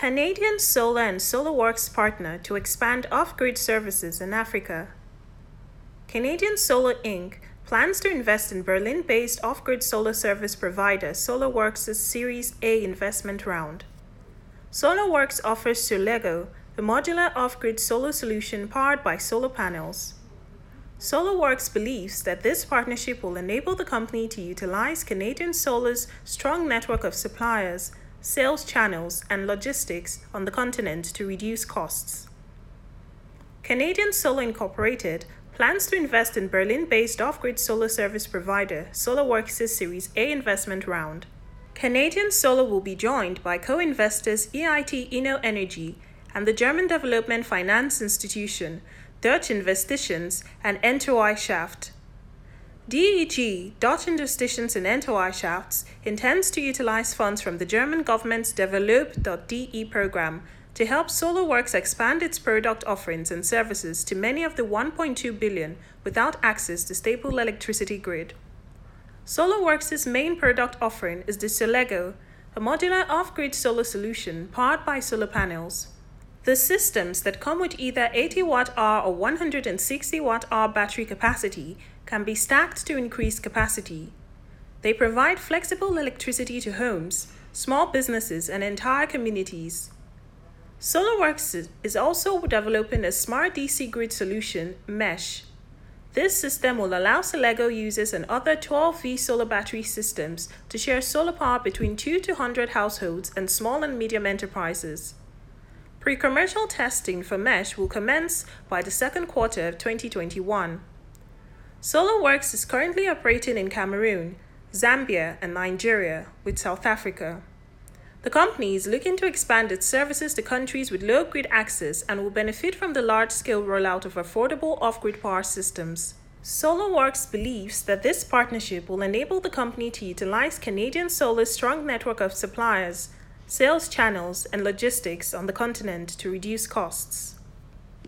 Canadian Solar and SolarWorks partner to expand off-grid services in Africa. Canadian Solar Inc. plans to invest in Berlin-based off-grid solar service provider SolarWorks' Series A investment round. SolarWorks offers Solego, a modular off-grid solar solution powered by solar panels. SolarWorks believes that this partnership will enable the company to utilize Canadian Solar's strong network of suppliers, sales channels, and logistics on the continent to reduce costs. Canadian Solar Incorporated plans to invest in Berlin-based off-grid solar service provider SolarWorks' Series A investment round. Canadian Solar will be joined by co-investors EIT InnoEnergy and the German Development Finance Institution, Deutsche Investitions, and Enterprise Shaft. DEG, Deutsche Investitions and Enterprise Shafts, intends to utilize funds from the German government's Develop.de program to help SolarWorks expand its product offerings and services to many of the 1.2 billion without access to stable electricity grid. SolarWorks' main product offering is the Solego, a modular off-grid solar solution powered by solar panels. The systems that come with either 80 Wh or 160 Wh battery capacity can be stacked to increase capacity. They provide flexible electricity to homes, small businesses, and entire communities. SolarWorks is also developing a smart DC grid solution, Mesh. This system will allow Solego users and other 12V solar battery systems to share solar power between 2 to 100 households and small and medium enterprises. Pre-commercial testing for Mesh will commence by the second quarter of 2021. SolarWorks is currently operating in Cameroon, Zambia, and Nigeria, with South Africa. The company is looking to expand its services to countries with low grid access and will benefit from the large-scale rollout of affordable off-grid power systems. SolarWorks believes that this partnership will enable the company to utilize Canadian Solar's strong network of suppliers, sales channels, and logistics on the continent to reduce costs.